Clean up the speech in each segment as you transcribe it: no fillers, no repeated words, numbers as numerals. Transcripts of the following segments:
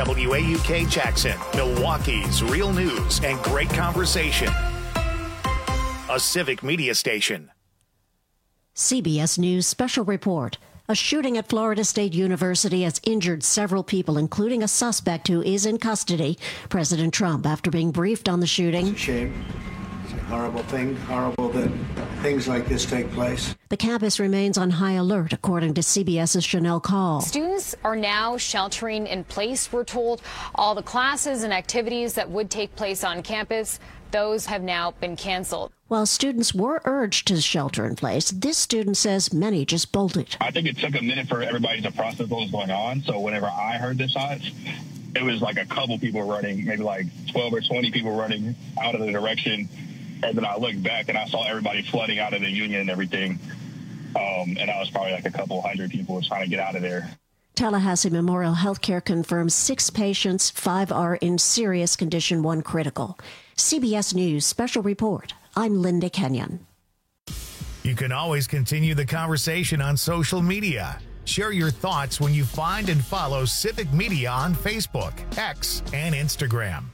WAUK Jackson, Milwaukee's real news and great conversation. A Civic Media station. CBS News special report. A shooting at Florida State University has injured several people, including a suspect who is in custody. President Trump, after being briefed on the shooting. It's a shame. It's a horrible thing. Horrible that things like this take place. The campus remains on high alert, according to CBS's Chanel Call. Students are now sheltering in place, we're told. All the classes and activities that would take place on campus, those have now been canceled. While students were urged to shelter in place, this student says many just bolted. I think it took a minute for everybody to process what was going on. So whenever I heard the shots, it was like a couple people running, maybe like 12 or 20 people running out of the direction. And then I looked back and I saw everybody flooding out of the Union and everything. And I was probably like a couple hundred people trying to get out of there. Tallahassee Memorial Healthcare confirms 6 patients, 5 are in serious condition, 1 critical. CBS News special report. I'm Linda Kenyon. You can always continue the conversation on social media. Share your thoughts when you find and follow Civic Media on Facebook, X, and Instagram.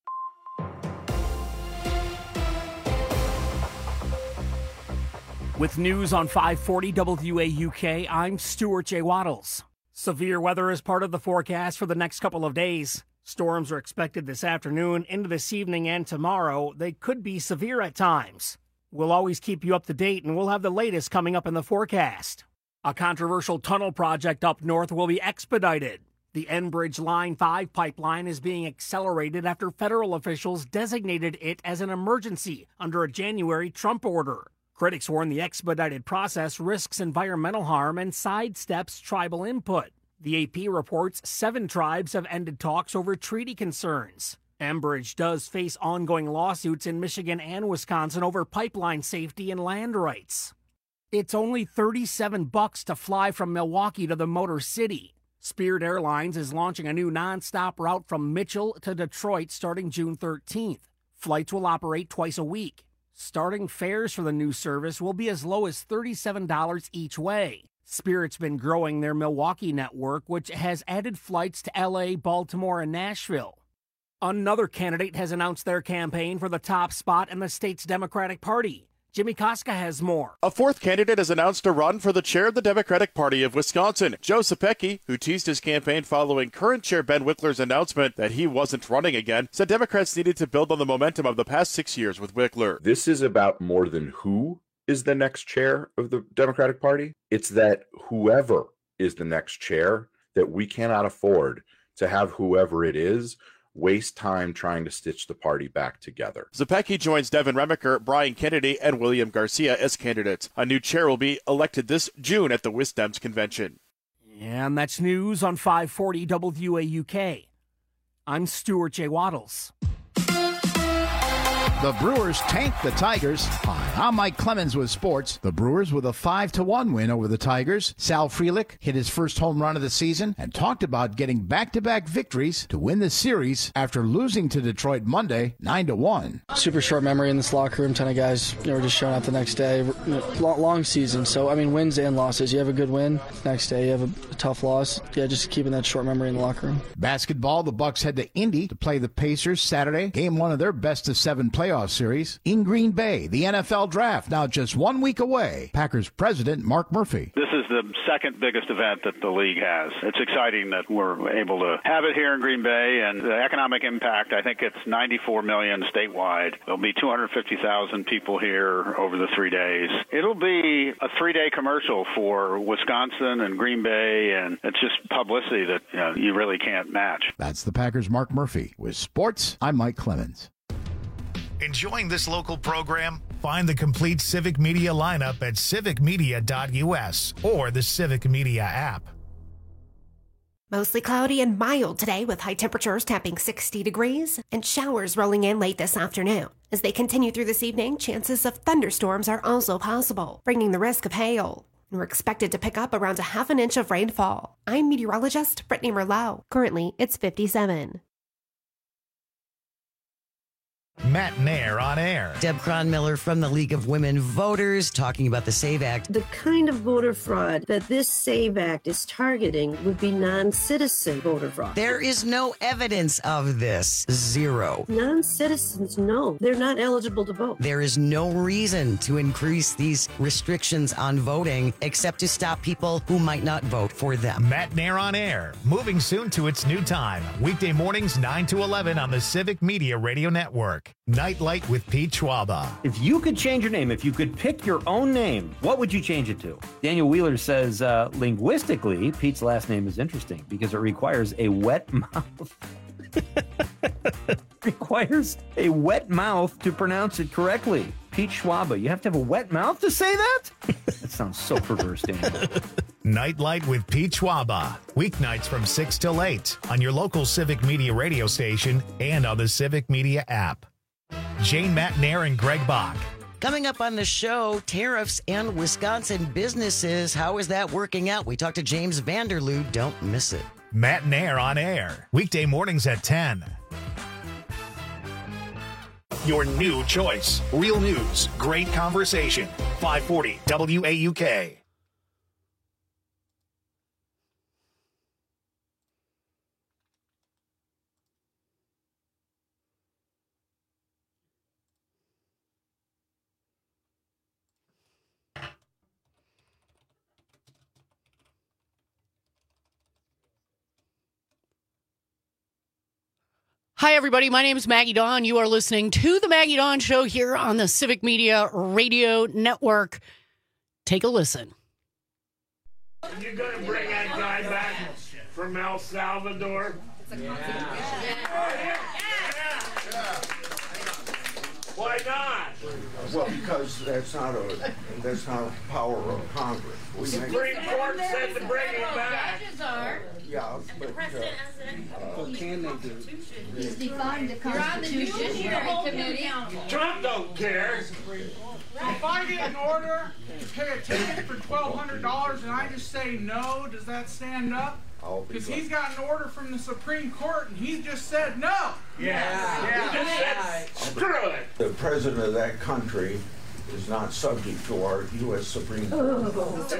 With news on 540 WAUK, I'm Stuart J. Waddles. Severe weather is part of the forecast for the next couple of days. Storms are expected this afternoon, into this evening, and tomorrow. They could be severe at times. We'll always keep you up to date, and we'll have the latest coming up in the forecast. A controversial tunnel project up north will be expedited. The Enbridge Line 5 pipeline is being accelerated after federal officials designated it as an emergency under a January Trump order. Critics warn the expedited process risks environmental harm and sidesteps tribal input. The AP reports 7 tribes have ended talks over treaty concerns. Enbridge does face ongoing lawsuits in Michigan and Wisconsin over pipeline safety and land rights. It's only $37 to fly from Milwaukee to the Motor City. Spirit Airlines is launching a new nonstop route from Mitchell to Detroit starting June 13th. Flights will operate twice a week. Starting fares for the new service will be as low as $37 each way. Spirit's been growing their Milwaukee network, which has added flights to LA, Baltimore, and Nashville. Another candidate has announced their campaign for the top spot in the state's Democratic Party. Jimmy Koska has more. A 4th candidate has announced a run for the chair of the Democratic Party of Wisconsin. Joe Sapecki, who teased his campaign following current chair Ben Wickler's announcement that he wasn't running again, said Democrats needed to build on the momentum of the past 6 years with Wickler. This is about more than who is the next chair of the Democratic Party. It's that whoever is the next chair, that we cannot afford to have whoever it is waste time trying to stitch the party back together. Zapecki joins Devin Remiker, Brian Kennedy, and William Garcia as candidates. A new chair will be elected this June at the Wisdems convention. And that's news on 540 WAUK. I'm Stuart J. Waddles. The Brewers tanked the Tigers. Hi, I'm Mike Clemens with sports. The Brewers with a 5-1 win over the Tigers. Sal Frelick hit his first home run of the season and talked about getting back-to-back victories to win the series after losing to Detroit Monday 9-1. Super short memory in this locker room. 10 of guys were just showing up the next day. Long season. So, wins and losses. You have a good win. Next day, you have a tough loss. Yeah, just keeping that short memory in the locker room. Basketball, the Bucks head to Indy to play the Pacers Saturday. Game 1 of their best-of-7 playoff series in Green Bay. The NFL Draft now just 1 week away. Packers president Mark Murphy. This is the second biggest event that the league has. It's exciting that we're able to have it here in Green Bay, and the economic impact, I think it's $94 million statewide. There'll be 250,000 people here over the 3 days. It'll be a 3-day commercial for Wisconsin and Green Bay, and it's just publicity that you really can't match. That's the Packers' Mark Murphy. With sports, I'm Mike Clemens. Enjoying this local program? Find the complete Civic Media lineup at civicmedia.us or the Civic Media app. Mostly cloudy and mild today with high temperatures tapping 60 degrees and showers rolling in late this afternoon. As they continue through this evening, chances of thunderstorms are also possible, bringing the risk of hail. And we're expected to pick up around a half an inch of rainfall. I'm meteorologist Brittany Merlot. Currently, it's 57. Matt Nair on air. Deb Cronmiller from the League of Women Voters talking about the SAVE Act. The kind of voter fraud that this SAVE Act is targeting would be non-citizen voter fraud. There is no evidence of this. Zero. Non-citizens, no. They're not eligible to vote. There is no reason to increase these restrictions on voting except to stop people who might not vote for them. Matt Nair on air. Moving soon to its new time. Weekday mornings 9 to 11 on the Civic Media Radio Network. Nightlight with Pete Schwaba. If you could change your name, if you could pick your own name, what would you change it to? Daniel Wheeler says, linguistically, Pete's last name is interesting because it requires a wet mouth. Requires a wet mouth to pronounce it correctly. Pete Schwaba, you have to have a wet mouth to say that? That sounds so perverse, Daniel. Nightlight with Pete Schwaba. Weeknights from 6 till 8 on your local Civic Media radio station and on the Civic Media app. Jane, Matt Nair, and Greg Bach. Coming up on the show, tariffs and Wisconsin businesses. How is that working out? We talked to James Vanderloo. Don't miss it. Matt Nair on air. Weekday mornings at 10. Your new choice. Real news. Great conversation. 540 WAUK. Hi, everybody. My name is Maggie Dawn. You are listening to The Maggie Dawn Show here on the Civic Media Radio Network. Take a listen. You're going to bring that guy back from El Salvador? Why not? Well, because that's not a power of Congress. The Supreme Court said to bring him back. Yeah, but What can they do? He's defined the Constitution. Committee. Trump don't care. If I get an order to pay a ticket for $1,200 and I just say no, does that stand up? Because he's got an order from the Supreme Court and he just said no. Yeah. Screw it. the president of that country is not subject to our U.S. Supreme Court.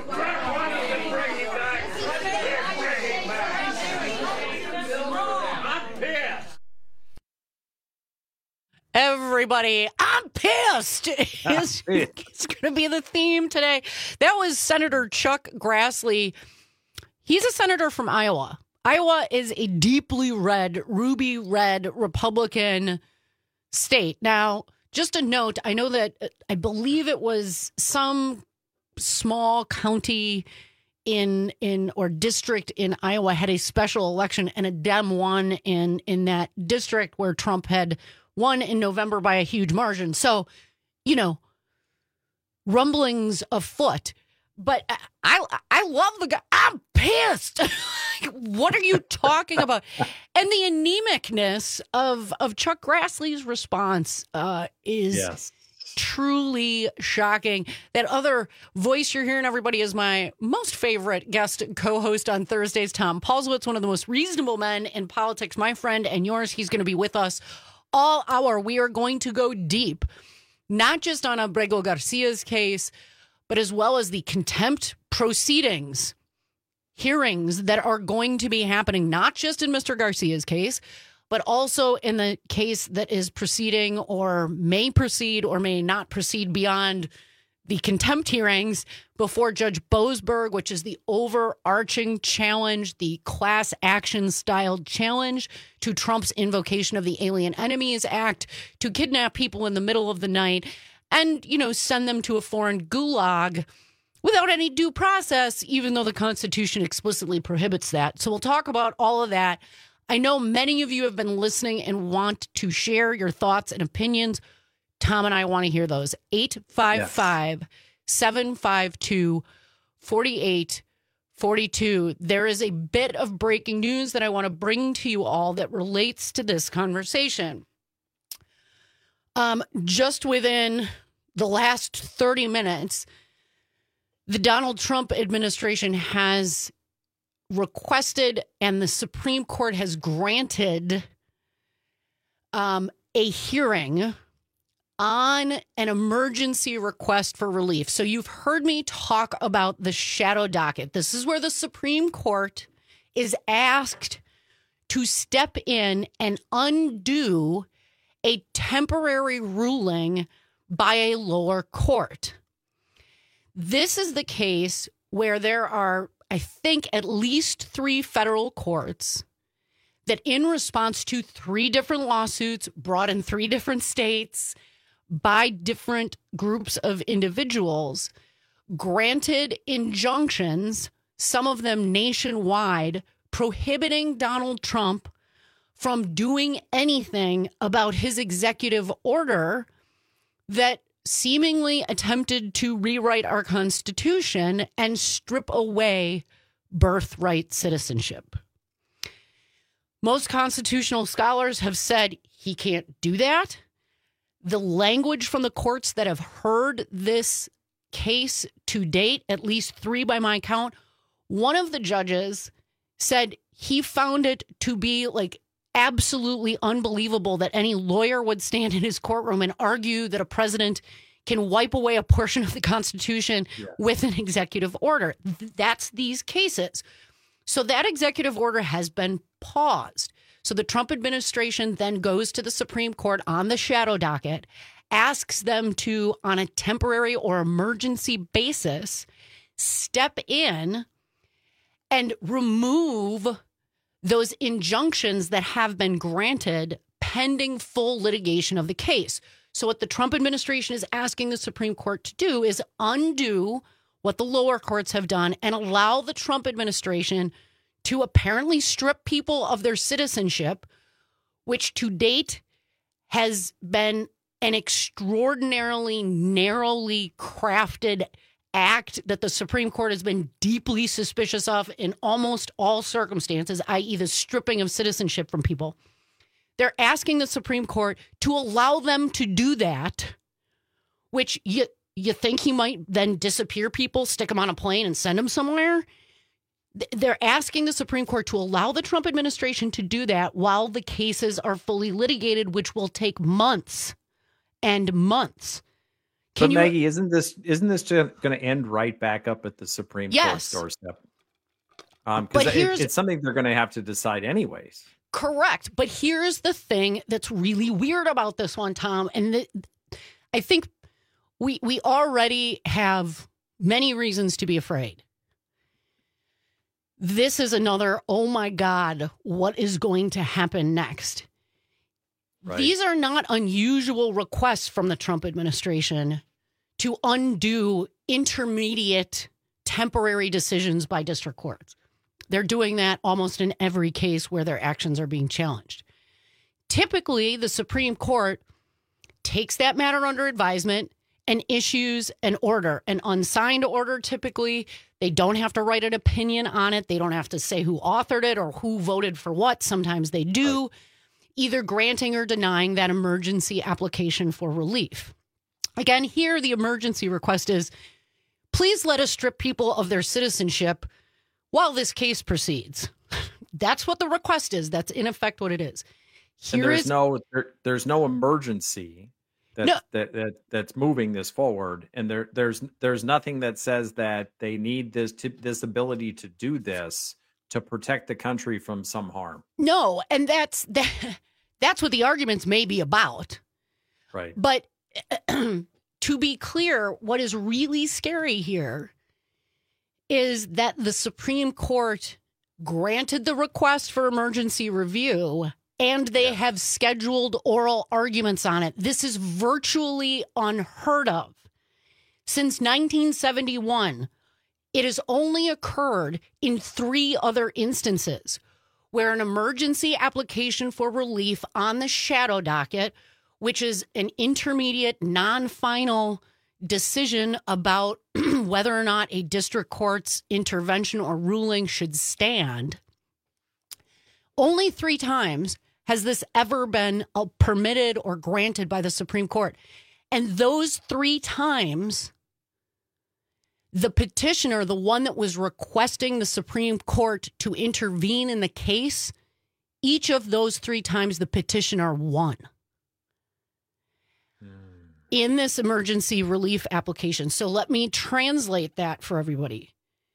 Everybody, I'm pissed. It's going to be the theme today. That was Senator Chuck Grassley. He's a senator from Iowa. Iowa is a deeply red, ruby red Republican state. Now, just a note, I know that I believe it was some small county in or district in Iowa had a special election and a Dem won in that district where Trump had won in November by a huge margin. So, rumblings afoot. But I love the guy. I'm pissed. What are you talking about? And the anemicness of Chuck Grassley's response is truly shocking. That other voice you're hearing, everybody, is my most favorite guest co-host on Thursdays, Tom Paulswitz, one of the most reasonable men in politics, my friend and yours. He's going to be with us all hour. We are going to go deep, not just on Abrego Garcia's case, but as well as the contempt proceedings, hearings that are going to be happening, not just in Mr. Garcia's case, but also in the case that is proceeding or may proceed or may not proceed beyond the contempt hearings before Judge Boasberg, which is the overarching challenge, the class action style challenge to Trump's invocation of the Alien Enemies Act to kidnap people in the middle of the night and, send them to a foreign gulag without any due process, even though the Constitution explicitly prohibits that. So we'll talk about all of that. I know many of you have been listening and want to share your thoughts and opinions. Tom and I want to hear those. 855-752-4842. There is a bit of breaking news that I want to bring to you all that relates to this conversation. Just within the last 30 minutes, the Donald Trump administration has requested and the Supreme Court has granted a a hearing on an emergency request for relief. So you've heard me talk about the shadow docket. This is where the Supreme Court is asked to step in and undo a temporary ruling by a lower court. This is the case where there are, I think, at least 3 federal courts that, in response to 3 different lawsuits brought in 3 different states by different groups of individuals, granted injunctions, some of them nationwide, prohibiting Donald Trump from doing anything about his executive order that seemingly attempted to rewrite our Constitution and strip away birthright citizenship. Most constitutional scholars have said he can't do that. The language from the courts that have heard this case to date, at least 3 by my count, one of the judges said he found it to be like absolutely unbelievable that any lawyer would stand in his courtroom and argue that a president can wipe away a portion of the Constitution with an executive order. That's these cases. So that executive order has been paused. So the Trump administration then goes to the Supreme Court on the shadow docket, asks them to, on a temporary or emergency basis, step in and remove those injunctions that have been granted pending full litigation of the case. So what the Trump administration is asking the Supreme Court to do is undo what the lower courts have done and allow the Trump administration to apparently strip people of their citizenship, which to date has been an extraordinarily narrowly crafted act that the Supreme Court has been deeply suspicious of in almost all circumstances, i.e. the stripping of citizenship from people. They're asking the Supreme Court to allow them to do that, which you think he might then disappear people, stick them on a plane and send them somewhere? They're asking the Supreme Court to allow the Trump administration to do that while the cases are fully litigated, which will take months and months. But Maggie, isn't this going to end right back up at the Supreme Court's doorstep? Because it's something they're going to have to decide anyways. Correct. But here's the thing that's really weird about this one, Tom. And I think we already have many reasons to be afraid. This is another, oh my God, what is going to happen next? Right. These are not unusual requests from the Trump administration to undo intermediate temporary decisions by district courts. They're doing that almost in every case where their actions are being challenged. Typically, the Supreme Court takes that matter under advisement and issues an order, an unsigned order typically. They don't have to write an opinion on it. They don't have to say who authored it or who voted for what. Sometimes they do, either granting or denying that emergency application for relief. Again, here the emergency request is, please let us strip people of their citizenship while this case proceeds. That's what the request is. That's in effect what it is. There's no emergency that's moving this forward, and there's nothing that says that they need this ability to do this to protect the country from some harm. No, and that's what the arguments may be about. Right. But to be clear, what is really scary here is that the Supreme Court granted the request for emergency review and they have scheduled oral arguments on it. This is virtually unheard of. Since 1971, it has only occurred in 3 other instances where an emergency application for relief on the shadow docket, which is an intermediate, non-final decision about whether or not a district court's intervention or ruling should stand, only 3 times has this ever been permitted or granted by the Supreme Court. And those 3 times, the petitioner, the one that was requesting the Supreme Court to intervene in the case, each of those 3 times the petitioner won. in this emergency relief application. So let me translate that for everybody.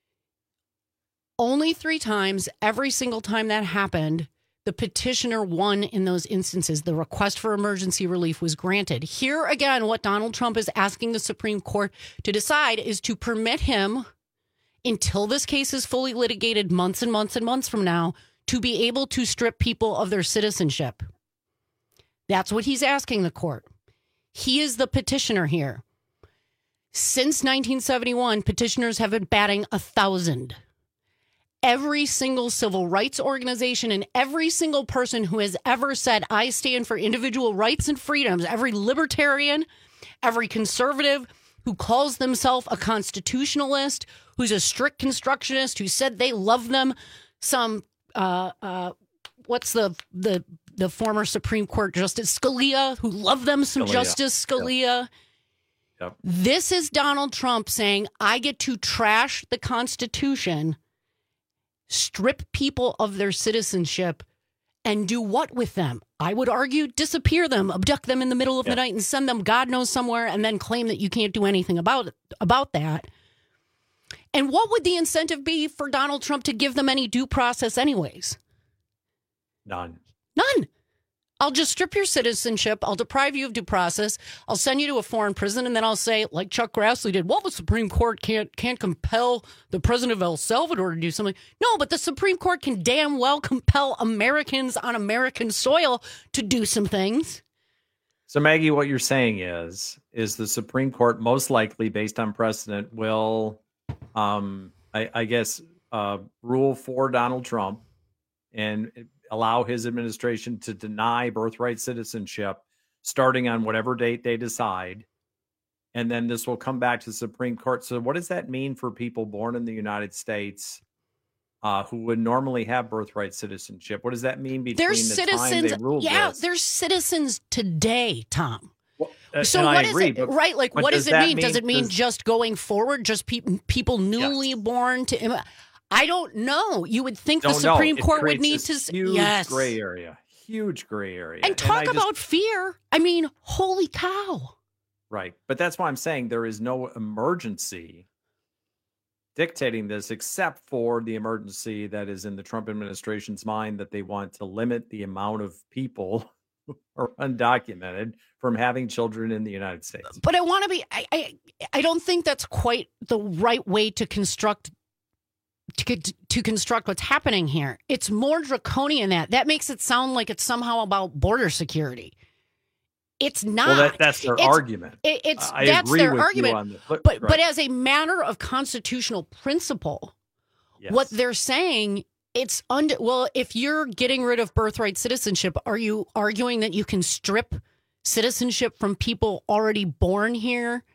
Only 3 times, every single time that happened, the petitioner won in those instances. The request for emergency relief was granted. Here again, what Donald Trump is asking the Supreme Court to decide is to permit him, until this case is fully litigated months and months and months from now, to be able to strip people of their citizenship. That's what he's asking the court. He is the petitioner here. Since 1971, petitioners have been batting 1,000. Every single civil rights organization and every single person who has ever said, I stand for individual rights and freedoms, every libertarian, every conservative who calls themselves a constitutionalist, who's a strict constructionist, who said they love them, some, what's the former Supreme Court Justice Scalia, who love them some Justice Scalia. Yep. This is Donald Trump saying, I get to trash the Constitution, strip people of their citizenship, and do what with them? I would argue disappear them, abduct them in the middle of the night and send them God knows somewhere, and then claim that you can't do anything about that. And what would the incentive be for Donald Trump to give them any due process anyways? None. I'll just strip your citizenship. I'll deprive you of due process. I'll send you to a foreign prison. And then I'll say, like Chuck Grassley did, well, the Supreme Court can't compel the president of El Salvador to do something. No, but the Supreme Court can damn well compel Americans on American soil to do some things. So, Maggie, what you're saying is the Supreme Court most likely, based on precedent, will, I guess, rule for Donald Trump and allow his administration to deny birthright citizenship starting on whatever date they decide. And then this will come back to the Supreme Court. So what does that mean for people born in the United States who would normally have birthright citizenship? What does that mean between time they ruled this? They're citizens today, Tom. Well, so what is it? Right, like, what does it mean? Does it mean just going forward, just people newly born to... I don't know. You would think the Supreme Court would need to... Huge gray area. Huge gray area. And talk about fear. I mean, holy cow. Right. But that's why I'm saying there is no emergency dictating this except for the emergency that is in the Trump administration's mind, that they want to limit the amount of people who are undocumented from having children in the United States. But I want to be... I don't think that's quite the right way to construct what's happening here. It's more draconian than that. That makes it sound like it's somehow about border security. It's not. Well, that's their argument. That's their argument. But as a matter of constitutional principle, what they're saying, it's if you're getting rid of birthright citizenship, are you arguing that you can strip citizenship from people already born here?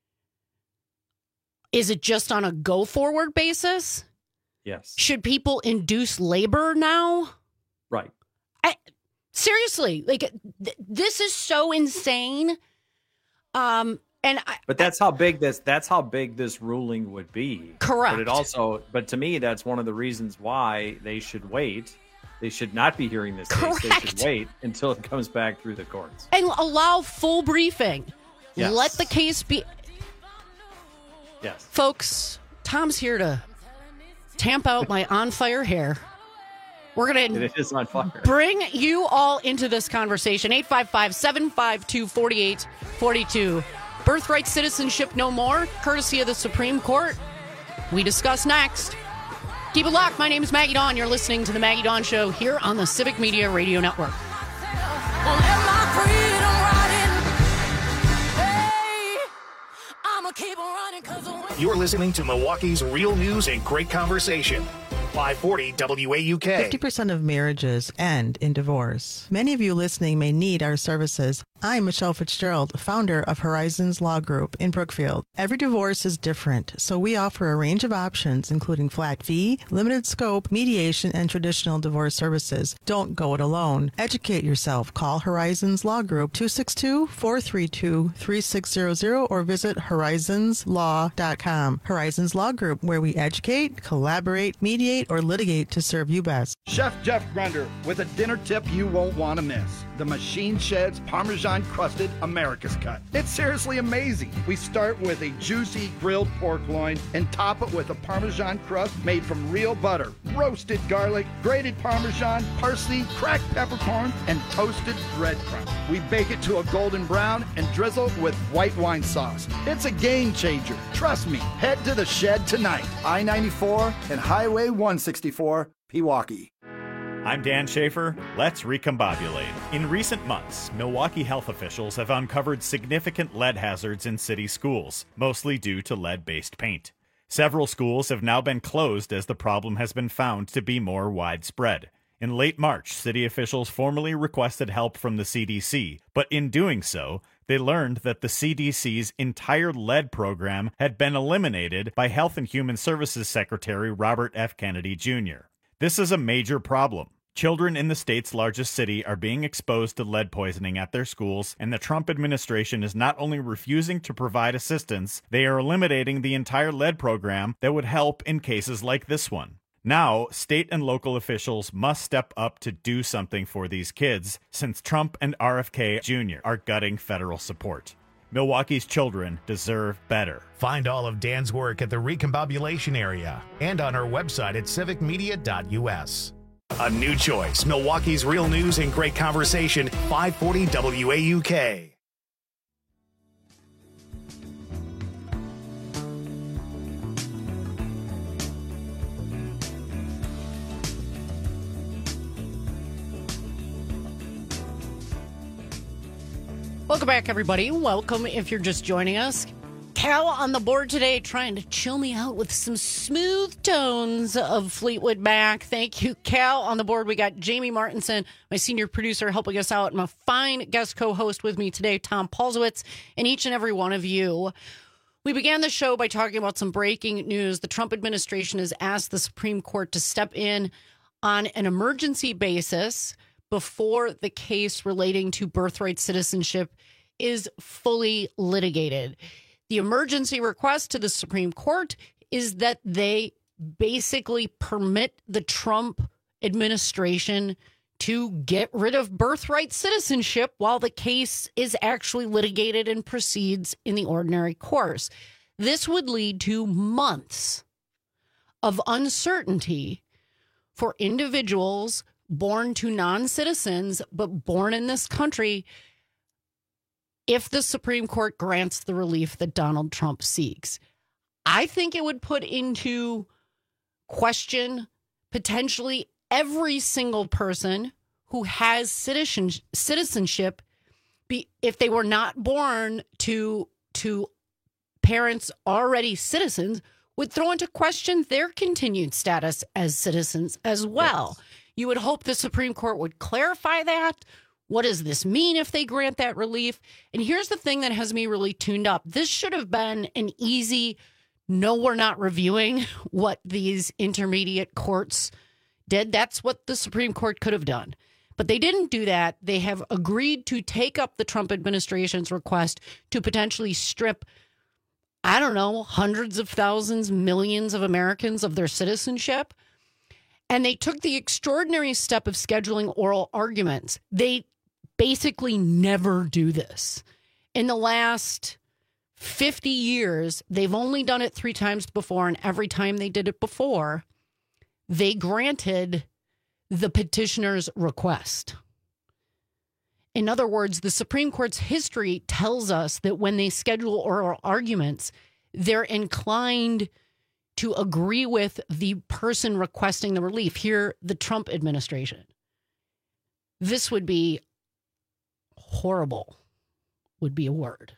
Is it just on a go forward basis? Yes. Should people induce labor now? Right. Seriously, like this is so insane. But that's how big this ruling would be. Correct. But to me, that's one of the reasons why they should wait. They should not be hearing this case. They should wait until it comes back through the courts and allow full briefing. Yes. Let the case be. Yes, folks. Tom's here to tamp out my on fire hair. We're going to it is on fire. Bring you all into this conversation. 855-752-4842. Birthright citizenship no more, courtesy of the Supreme Court. We discuss next. Keep it locked. My name is Maggie Dawn. You're listening to The Maggie Dawn Show here on the Civic Media Radio Network. You're listening to Milwaukee's Real News and Great Conversation. 540 WAUK. 50% of marriages end in divorce. Many of you listening may need our services. I'm Michelle Fitzgerald, founder of Horizons Law Group in Brookfield. Every divorce is different, so we offer a range of options, including flat fee, limited scope, mediation, and traditional divorce services. Don't go it alone. Educate yourself. Call Horizons Law Group 262-432-3600 or visit horizonslaw.com. Horizons Law Group, where we educate, collaborate, mediate, or litigate to serve you best. Chef Jeff Grunder with a dinner tip you won't want to miss. the Machine Shed's Parmesan-crusted America's Cut. It's seriously amazing. We start with a juicy grilled pork loin and top it with a Parmesan crust made from real butter, roasted garlic, grated Parmesan, parsley, cracked peppercorn, and toasted breadcrumbs. We bake it to a golden brown and drizzle with white wine sauce. It's a game changer. Trust me. Head to the Shed tonight. I-94 and Highway 164, Pewaukee. I'm Dan Schaefer. Let's recombobulate. In recent months, Milwaukee health officials have uncovered significant lead hazards in city schools, mostly due to lead-based paint. Several schools have now been closed as the problem has been found to be more widespread. In late March, city officials formally requested help from the CDC, but in doing so, they learned that the CDC's entire lead program had been eliminated by Health and Human Services Secretary Robert F. Kennedy Jr. This is a major problem. Children in the state's largest city are being exposed to lead poisoning at their schools, and the Trump administration is not only refusing to provide assistance, they are eliminating the entire lead program that would help in cases like this one. Now, state and local officials must step up to do something for these kids, since Trump and RFK Jr. are gutting federal support. Milwaukee's children deserve better. Find all of Dan's work at the Recombobulation Area and on our website at civicmedia.us. A new choice, Milwaukee's real news and great conversation, 540 WAUK. Welcome back, everybody. Welcome if you're just joining us. Cal on the board today trying to chill me out with some smooth tones of Fleetwood Mac. Thank you, Cal. On the board, we got Jamie Martinson, my senior producer, helping us out, and my fine guest co-host with me today, Tom Paulsowitz, and each and every one of you. We began the show by talking about some breaking news. The Trump administration has asked the Supreme Court to step in on an emergency basis before the case relating to birthright citizenship is fully litigated. The emergency request to the Supreme Court is that they basically permit the Trump administration to get rid of birthright citizenship while the case is actually litigated and proceeds in the ordinary course. This would lead to months of uncertainty for individuals born to non-citizens, but born in this country, if the Supreme Court grants the relief that Donald Trump seeks. I think it would put into question potentially every single person who has citizenship, if they were not born to parents already citizens, would throw into question their continued status as citizens as well. Yes. You would hope the Supreme Court would clarify that. What does this mean if they grant that relief? And here's the thing that has me really tuned up. This should have been an easy, no, we're not reviewing what these intermediate courts did. That's what the Supreme Court could have done. But they didn't do that. They have agreed to take up the Trump administration's request to potentially strip, I don't know, hundreds of thousands, millions of Americans of their citizenship. And they took the extraordinary step of scheduling oral arguments. They basically never do this. In the last 50 years, they've only done it 3 times before, and every time they did it before, they granted the petitioner's request. In other words, the Supreme Court's history tells us that when they schedule oral arguments, they're inclined to agree with the person requesting the relief. Here, the Trump administration. This would be horrible, would be a word.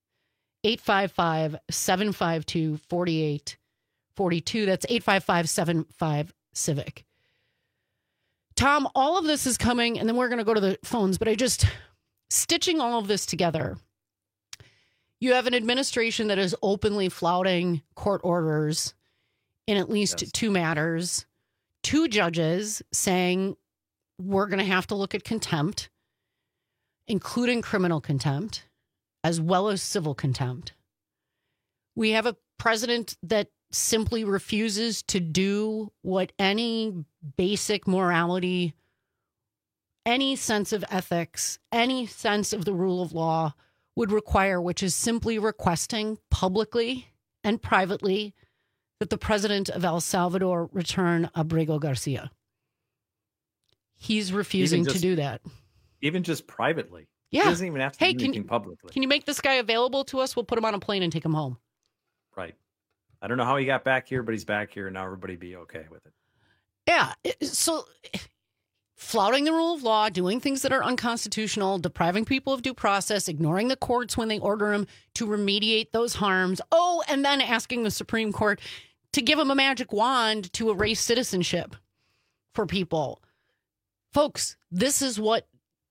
855-752-4842. That's 855-75-CIVIC. Tom, all of this is coming, and then we're going to go to the phones, but stitching all of this together, you have an administration that is openly flouting court orders in at least 2 matters, 2 judges saying we're going to have to look at contempt, including criminal contempt, as well as civil contempt. We have a president that simply refuses to do what any basic morality any sense of ethics, any sense of the rule of law would require, which is simply requesting publicly and privately that the president of El Salvador return Abrego Garcia. He's refusing to do that. Even just privately. Yeah. He doesn't even have to do anything publicly. Can you make this guy available to us? We'll put him on a plane and take him home. Right. I don't know how he got back here, but he's back here, and now everybody be okay with it. Yeah. So flouting the rule of law, doing things that are unconstitutional, depriving people of due process, ignoring the courts when they order them to remediate those harms. Oh, and then asking the Supreme Court to give them a magic wand to erase citizenship for people. Folks, this is what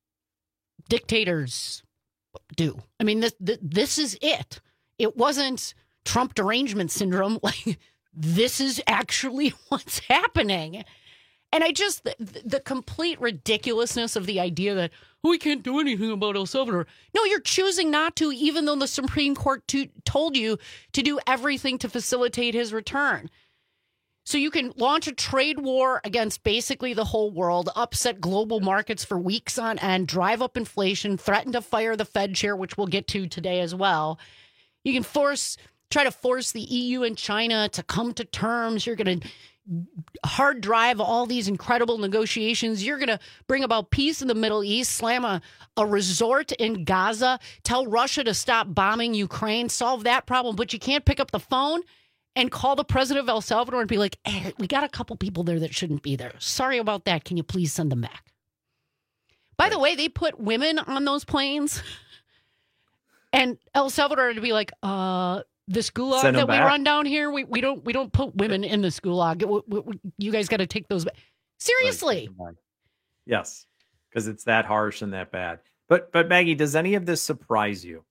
dictators do. I mean, this is it. It wasn't Trump derangement syndrome. Like, this is actually what's happening. And I just, the complete ridiculousness of the idea that we can't do anything about El Salvador. No, you're choosing not to, even though the Supreme Court told you to do everything to facilitate his return. So you can launch a trade war against basically the whole world, upset global markets for weeks on end, drive up inflation, threaten to fire the Fed chair, which we'll get to today as well. You can try to force the EU and China to come to terms. You're going to hard drive all these incredible negotiations. You're going to bring about peace in the Middle East, slam a resort in Gaza, tell Russia to stop bombing Ukraine, solve that problem. But you can't pick up the phone and call the president of El Salvador and be like, hey, we got a couple people there that shouldn't be there. Sorry about that. Can you please send them back? By the way, they put women on those planes. And El Salvador to be like, this gulag that we run down here, we don't put women in this gulag. You guys got to take those back. Seriously. Right. Yes, because it's that harsh and that bad. But Maggie, does any of this surprise you?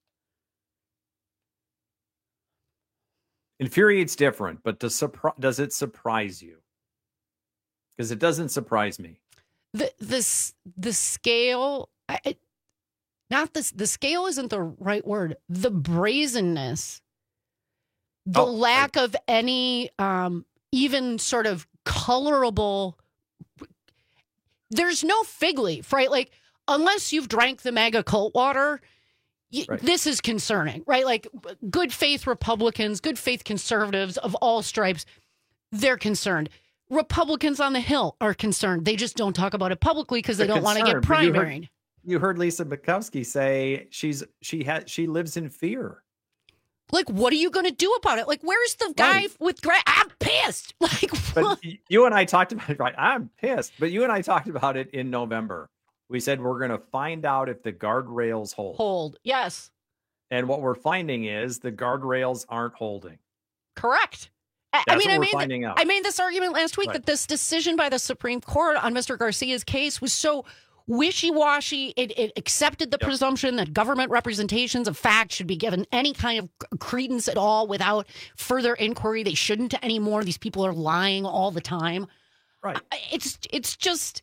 Infuriate's different, but does it surprise you? Because it doesn't surprise me. The scale, the scale isn't the right word. The brazenness, the lack of any even sort of colorable. There's no fig leaf, right? Like, unless you've drank the mega cult water. Right. This is concerning, right? Like, good faith Republicans, good faith conservatives of all stripes, they're concerned. Republicans on the Hill are concerned. They just don't talk about it publicly because they don't want to get primaried. You heard Lisa Murkowski say she lives in fear. Like, what are you going to do about it? Like, where's the guy with I'm pissed. Like, but you and I talked about it, right? I'm pissed. But you and I talked about it in November. We said we're going to find out if the guardrails hold. Yes. And what we're finding is the guardrails aren't holding. Correct. I made this argument last week that this decision by the Supreme Court on Mr. Garcia's case was so wishy-washy. It accepted the presumption that government representations of fact should be given any kind of credence at all without further inquiry. They shouldn't anymore. These people are lying all the time. Right. It's just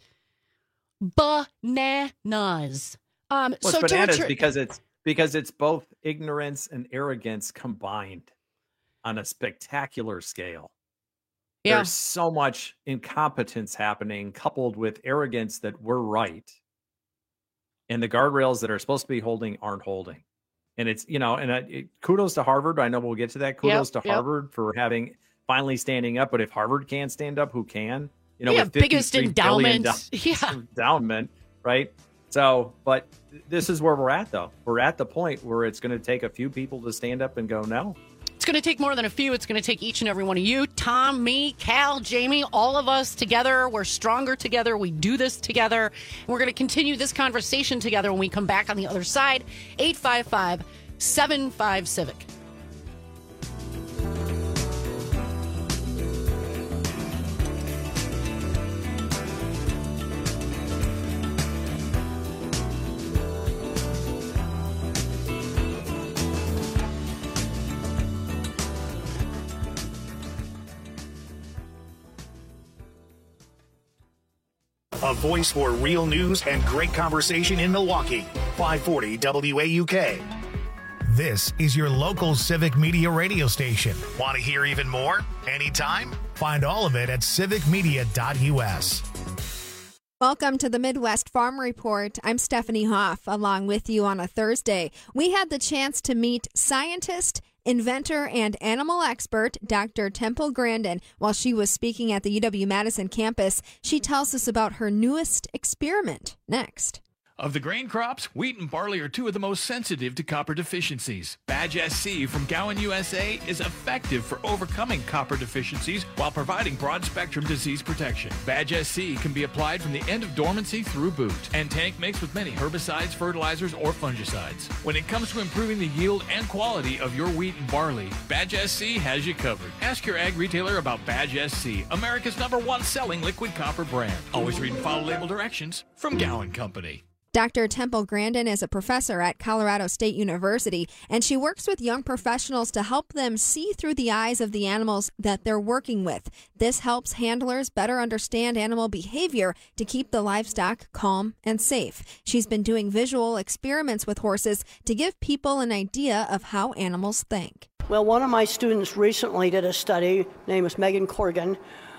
bananas. It's bananas because it's both ignorance and arrogance combined on a spectacular scale. Yeah. There's so much incompetence happening coupled with arrogance that we're right. And the guardrails that are supposed to be holding aren't holding. And it's, kudos to Harvard. I know we'll get to that. Kudos to Harvard for finally standing up. But if Harvard can't stand up, who can? With biggest endowment. Endowment, right? So, but this is where we're at, though. We're at the point where it's going to take a few people to stand up and go, no. It's going to take more than a few. It's going to take each and every one of you, Tom, me, Cal, Jamie, all of us together. We're stronger together. We do this together. We're going to continue this conversation together when we come back on the other side. 855-75-CIVIC. A voice for real news and great conversation in Milwaukee. 540 WAUK. This is your local civic media radio station. Want to hear even more? Anytime? Find all of it at civicmedia.us. Welcome to the Midwest Farm Report. I'm Stephanie Hoff, along with you on a Thursday. We had the chance to meet scientist, inventor, and animal expert Dr. Temple Grandin while she was speaking at the UW-Madison campus. She tells us about her newest experiment next. Of the grain crops, wheat and barley are two of the most sensitive to copper deficiencies. Badge SC from Gowan USA is effective for overcoming copper deficiencies while providing broad-spectrum disease protection. Badge SC can be applied from the end of dormancy through boot and tank mixed with many herbicides, fertilizers, or fungicides. When it comes to improving the yield and quality of your wheat and barley, Badge SC has you covered. Ask your ag retailer about Badge SC, America's #1 selling liquid copper brand. Always read and follow label directions from Gowan Company. Dr. Temple Grandin is a professor at Colorado State University, and she works with young professionals to help them see through the eyes of the animals that they're working with. This helps handlers better understand animal behavior to keep the livestock calm and safe. She's been doing visual experiments with horses to give people an idea of how animals think. Well, one of my students recently did a study, name is Megan Corrigan,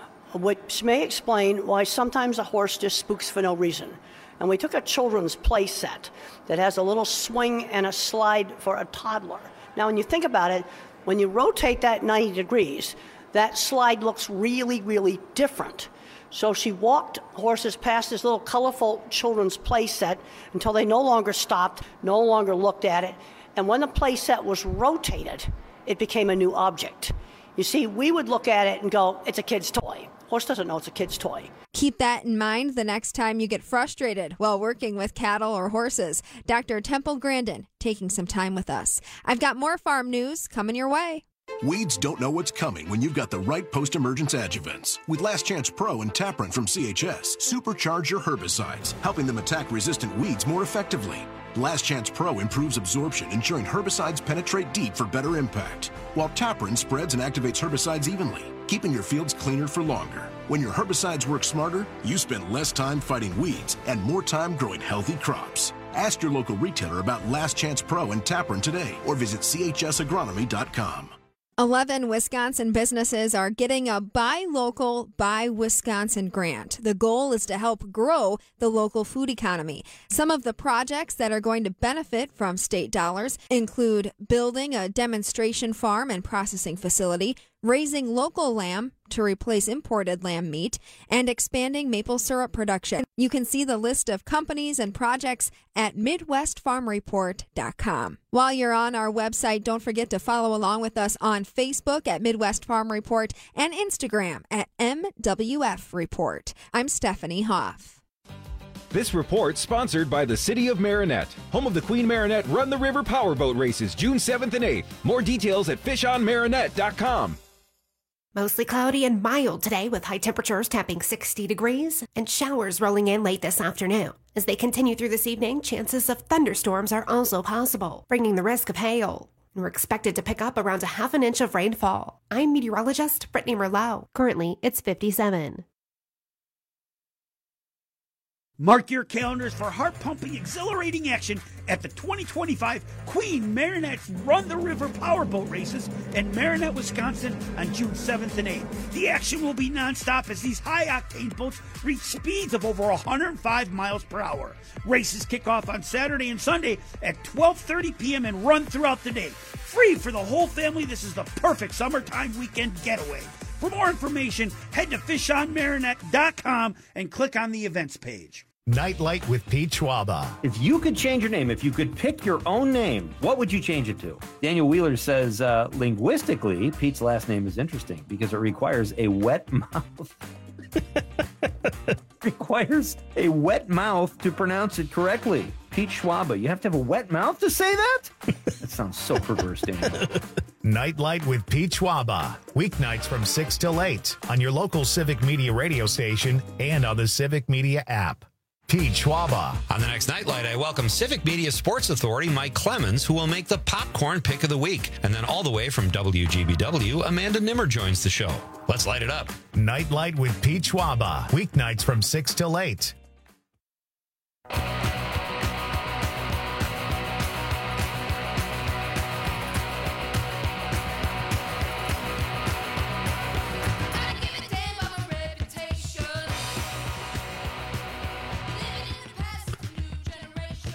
which may explain why sometimes a horse just spooks for no reason. And we took a children's play set that has a little swing and a slide for a toddler. Now, when you think about it, when you rotate that 90 degrees, that slide looks really, really different. So she walked horses past this little colorful children's play set until they no longer stopped, no longer looked at it. And when the play set was rotated, it became a new object. You see, we would look at it and go, it's a kid's toy. Horse doesn't know it's a kid's toy. Keep that in mind the next time you get frustrated while working with cattle or horses. Dr. Temple Grandin taking some time with us. I've got more farm news coming your way. Weeds don't know what's coming when you've got the right post-emergence adjuvants. With Last Chance Pro and Taprin from CHS, supercharge your herbicides, helping them attack resistant weeds more effectively. Last Chance Pro improves absorption, ensuring herbicides penetrate deep for better impact, while Taprin spreads and activates herbicides evenly, keeping your fields cleaner for longer. When your herbicides work smarter, you spend less time fighting weeds and more time growing healthy crops. Ask your local retailer about Last Chance Pro and Taprin today, or visit chsagronomy.com. 11 Wisconsin businesses are getting a Buy Local, Buy Wisconsin grant. The goal is to help grow the local food economy. Some of the projects that are going to benefit from state dollars include building a demonstration farm and processing facility, raising local lamb to replace imported lamb meat, and expanding maple syrup production. You can see the list of companies and projects at MidwestFarmReport.com. While you're on our website, don't forget to follow along with us on Facebook at Midwest Farm Report and Instagram at MWF Report. I'm Stephanie Hoff. This report sponsored by the City of Marinette, home of the Queen Marinette Run the River Powerboat Races, June 7th and 8th. More details at fishonmarinette.com. Mostly cloudy and mild today with high temperatures tapping 60 degrees and showers rolling in late this afternoon. As they continue through this evening, chances of thunderstorms are also possible, bringing the risk of hail. And we're expected to pick up around a half an inch of rainfall. I'm meteorologist Brittany Merlot. Currently, it's 57. Mark your calendars for heart-pumping, exhilarating action at the 2025 Queen Marinette's Run the River Powerboat Races in Marinette, Wisconsin on June 7th and 8th. The action will be nonstop as these high-octane boats reach speeds of over 105 miles per hour. Races kick off on Saturday and Sunday at 12:30 p.m. and run throughout the day. Free for the whole family, this is the perfect summertime weekend getaway. For more information, head to fishonmarinette.com and click on the events page. Nightlight with Pete Schwaba. If you could change your name, if you could pick your own name, what would you change it to? Daniel Wheeler says, linguistically, Pete's last name is interesting because it requires a wet mouth. Requires a wet mouth to pronounce it correctly. Pete Schwaba, you have to have a wet mouth to say that? That sounds so perverse, Daniel. Nightlight with Pete Schwaba. Weeknights from 6 till 8 on your local Civic Media radio station and on the Civic Media app. Pete Schwaba. On the next Nightlight, I welcome Civic Media Sports Authority Mike Clemens, who will make the popcorn pick of the week. And then all the way from WGBW, Amanda Nimmer joins the show. Let's light it up. Nightlight with Pete Schwaba. Weeknights from 6 till 8.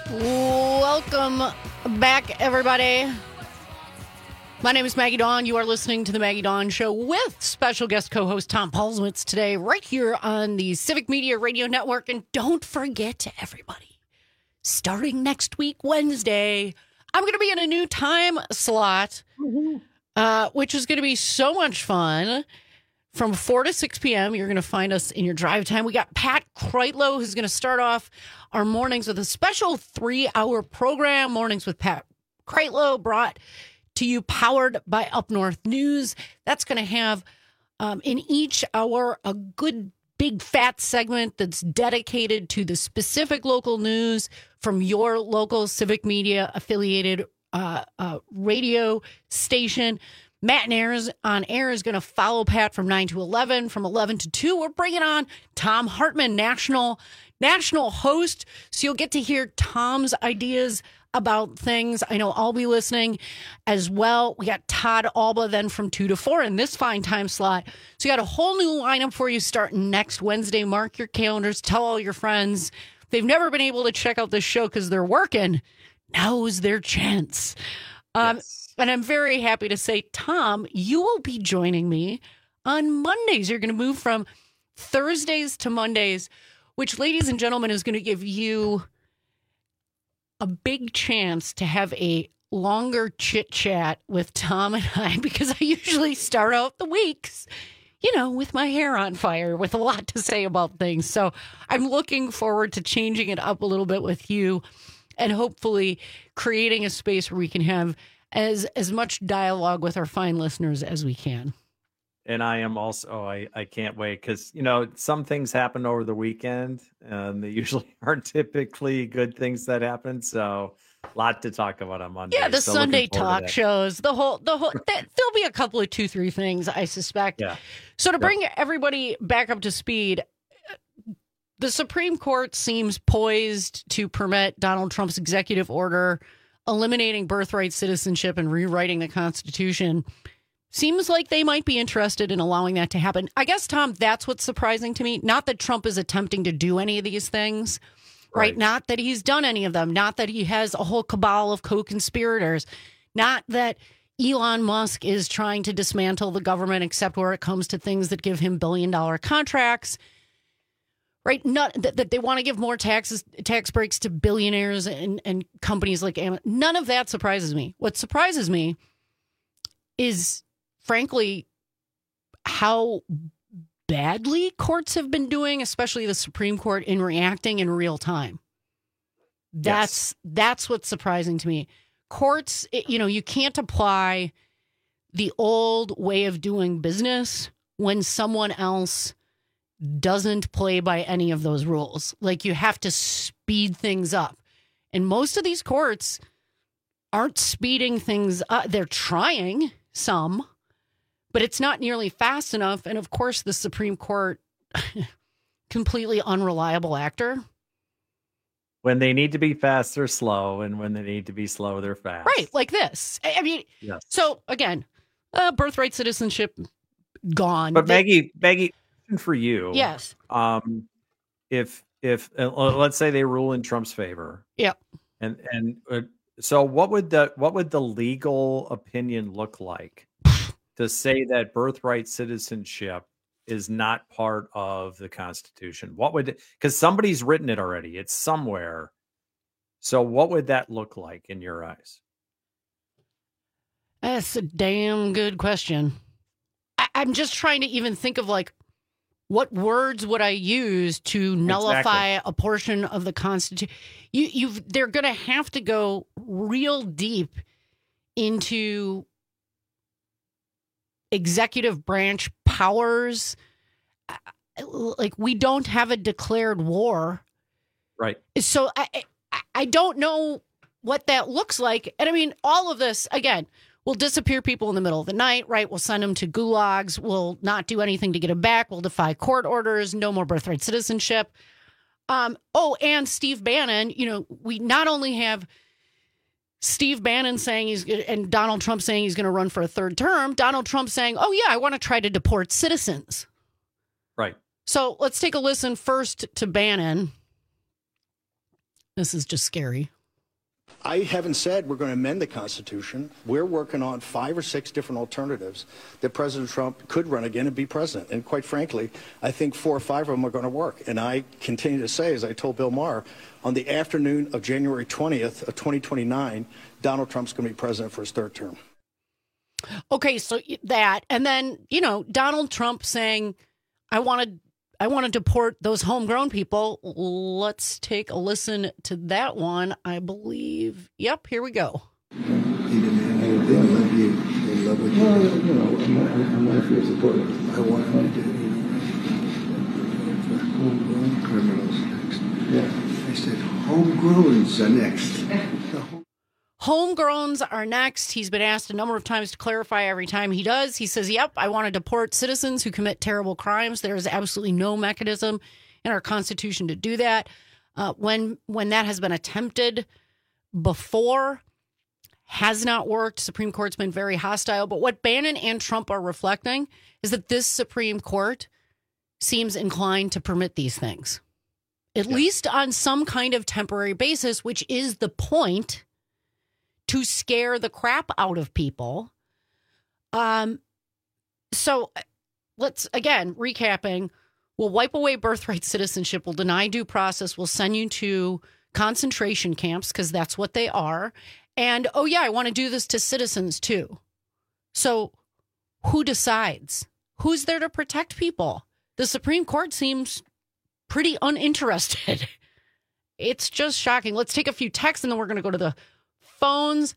Welcome back, everybody. My name is Maggie Dawn. You are listening to the Maggie Dawn Show with special guest co-host Tom Paulswitz today, right here on the Civic Media Radio Network. And don't forget, everybody, starting next week, Wednesday, I'm going to be in a new time slot, which is going to be so much fun. From 4 to 6 p.m., you're going to find us in your drive time. We got Pat Kreitlow, who's going to start off our mornings with a special 3-hour program, Mornings with Pat Kreitlow, brought to you, powered by Up North News. That's going to have, in each hour, a good big fat segment that's dedicated to the specific local news from your local Civic Media affiliated radio station. Matt on air is going to follow Pat from 9 to 11. From 11 to 2, we're bringing on Tom Hartman, national host. So you'll get to hear Tom's ideas about things. I know I'll be listening as well. We got Todd Alba then from 2 to 4 in this fine time slot. So you got a whole new lineup for you starting next Wednesday. Mark your calendars. Tell all your friends. If they've never been able to check out this show because they're working, now's their chance. Yes. And I'm very happy to say, Tom, you will be joining me on Mondays. You're going to move from Thursdays to Mondays, which, ladies and gentlemen, is going to give you a big chance to have a longer chit chat with Tom and I, because I usually start out the weeks, with my hair on fire, with a lot to say about things. So I'm looking forward to changing it up a little bit with you and hopefully creating a space where we can have as much dialogue with our fine listeners as we can. And I am also, I can't wait because, some things happen over the weekend and they usually aren't typically good things that happen. So a lot to talk about on Monday. Yeah, the Sunday talk shows, the whole, there'll be a couple of 2-3 things, I suspect. Yeah. So to bring everybody back up to speed, the Supreme Court seems poised to permit Donald Trump's executive order eliminating birthright citizenship and rewriting the Constitution. Seems like they might be interested in allowing that to happen. I guess, Tom, that's what's surprising to me. Not that Trump is attempting to do any of these things, right? Not that he's done any of them. Not that he has a whole cabal of co-conspirators. Not that Elon Musk is trying to dismantle the government, except where it comes to things that give him billion-dollar contracts. Right, not that they want to give more tax breaks to billionaires and companies like Amazon. None of that surprises me. What surprises me is, frankly, how badly courts have been doing, especially the Supreme Court, in reacting in real time. That's what's surprising to me. Courts, you can't apply the old way of doing business when someone else doesn't play by any of those rules. Like, you have to speed things up. And most of these courts aren't speeding things up. They're trying some, but it's not nearly fast enough. And of course, the Supreme Court, completely unreliable actor. When they need to be fast, they're slow. And when they need to be slow, they're fast. Right. Like this. I mean, yes. So again, birthright citizenship gone. But Maggie, for you, yes. If let's say they rule in Trump's favor, and so what would the legal opinion look like to say that birthright citizenship is not part of the Constitution? What would, because somebody's written it already, it's somewhere. So what would that look like in your eyes? That's a damn good question. I'm just trying to even think of what words would I use to nullify a portion of the Constitution? They're going to have to go real deep into executive branch powers. Like, we don't have a declared war. Right. So I don't know what that looks like. And I mean, all of this, again, we'll disappear people in the middle of the night, right? We'll send them to gulags. We'll not do anything to get them back. We'll defy court orders. No more birthright citizenship. And Steve Bannon, we not only have Steve Bannon saying and Donald Trump saying he's going to run for a third term. Donald Trump saying, oh, yeah, I want to try to deport citizens. Right. So let's take a listen first to Bannon. This is just scary. I haven't said we're going to amend the Constitution. We're working on 5 or 6 different alternatives that President Trump could run again and be president. And quite frankly, I think 4 or 5 of them are going to work. And I continue to say, as I told Bill Maher, on the afternoon of January 20th of 2029, Donald Trump's going to be president for his 3rd term. Okay, so that, and then, Donald Trump saying, I want to deport those homegrown people. Let's take a listen to that one, I believe. Yep, here we go. They love you. They love what you do. I'm not here to support it. I want them to homegrown criminals next. Yeah, I said homegrowns are next. Homegrowns are next. He's been asked a number of times to clarify every time he does. He says, yep, I want to deport citizens who commit terrible crimes. There is absolutely no mechanism in our Constitution to do that. When that has been attempted before, has not worked. Supreme Court's been very hostile. But what Bannon and Trump are reflecting is that this Supreme Court seems inclined to permit these things, at least on some kind of temporary basis, which is the point, to scare the crap out of people. So let's, again, recapping, we'll wipe away birthright citizenship, we'll deny due process, we'll send you to concentration camps, because that's what they are. And, oh yeah, I want to do this to citizens too. So who decides? Who's there to protect people? The Supreme Court seems pretty uninterested. It's just shocking. Let's take a few texts and then we're going to go to the phones.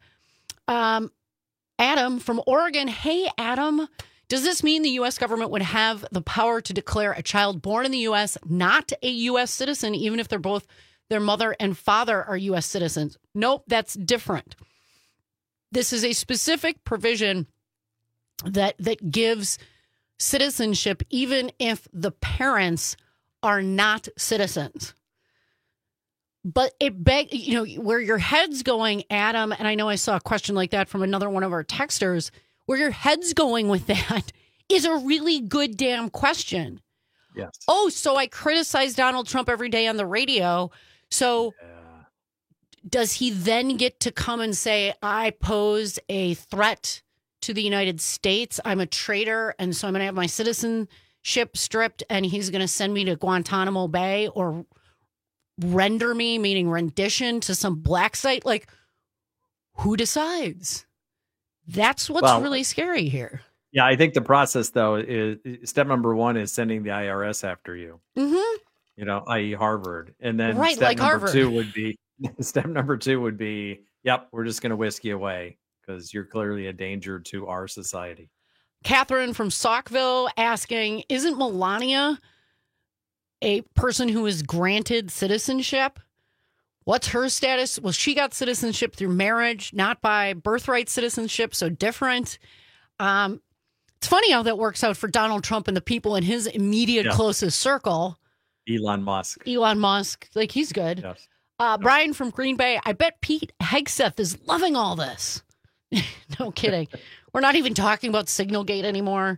Adam from Oregon. Hey, Adam, does this mean the U.S. government would have the power to declare a child born in the U.S. not a U.S. citizen, even if they're both, their mother and father are U.S. citizens? Nope, that's different. This is a specific provision that gives citizenship even if the parents are not citizens. But it where your head's going, Adam, and I know I saw a question like that from another one of our texters, where your head's going with that is a really good damn question. Yes. Oh, so I criticize Donald Trump every day on the radio. So does he then get to come and say, I pose a threat to the United States? I'm a traitor, and so I'm going to have my citizenship stripped, and he's going to send me to Guantanamo Bay or render me, meaning rendition, to some black site? Like, who decides? That's what's really scary here. Yeah, I think the process, though, is step number 1 is sending the IRS after you. Mm-hmm. I.e. Harvard. And then right, step like number Harvard. 2 would be, yep, we're just going to whisk you away because you're clearly a danger to our society. Catherine from Saukville asking, isn't Melania a person who is granted citizenship? What's her status? Well, she got citizenship through marriage, not by birthright citizenship, so different. It's funny how that works out for Donald Trump and the people in his immediate closest circle. Elon Musk, like, he's good. Yes. Brian from Green Bay, I bet Pete Hegseth is loving all this. No kidding. We're not even talking about Signalgate anymore.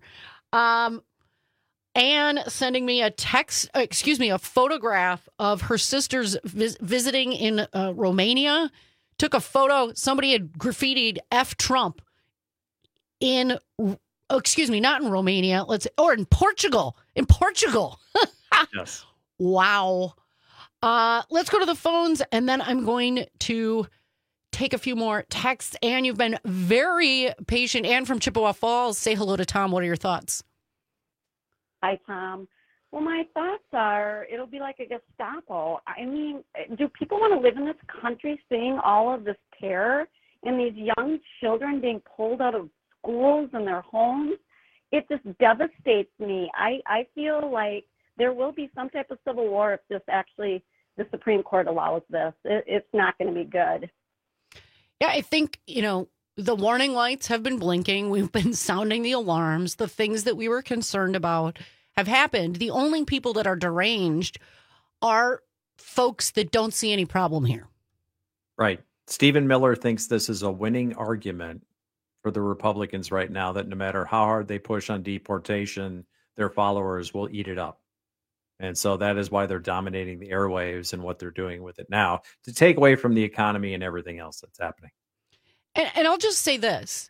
Anne sending me a photograph of her sisters visiting in Romania. Took a photo. Somebody had graffitied F Trump not in Romania. In Portugal. In Portugal. Yes. Wow. Let's go to the phones, and then I'm going to take a few more texts. Anne, you've been very patient. Anne from Chippewa Falls, say hello to Tom. What are your thoughts? Hi, Tom. Well, my thoughts are it'll be like a Gestapo. I mean, do people want to live in this country seeing all of this terror and these young children being pulled out of schools and their homes? It just devastates me. I feel like there will be some type of civil war if the Supreme Court allows this. It's not going to be good. Yeah, I think, the warning lights have been blinking. We've been sounding the alarms. The things that we were concerned about have happened. The only people that are deranged are folks that don't see any problem here. Right. Stephen Miller thinks this is a winning argument for the Republicans right now, that no matter how hard they push on deportation, their followers will eat it up. And so that is why they're dominating the airwaves and what they're doing with it now, to take away from the economy and everything else that's happening. And I'll just say this.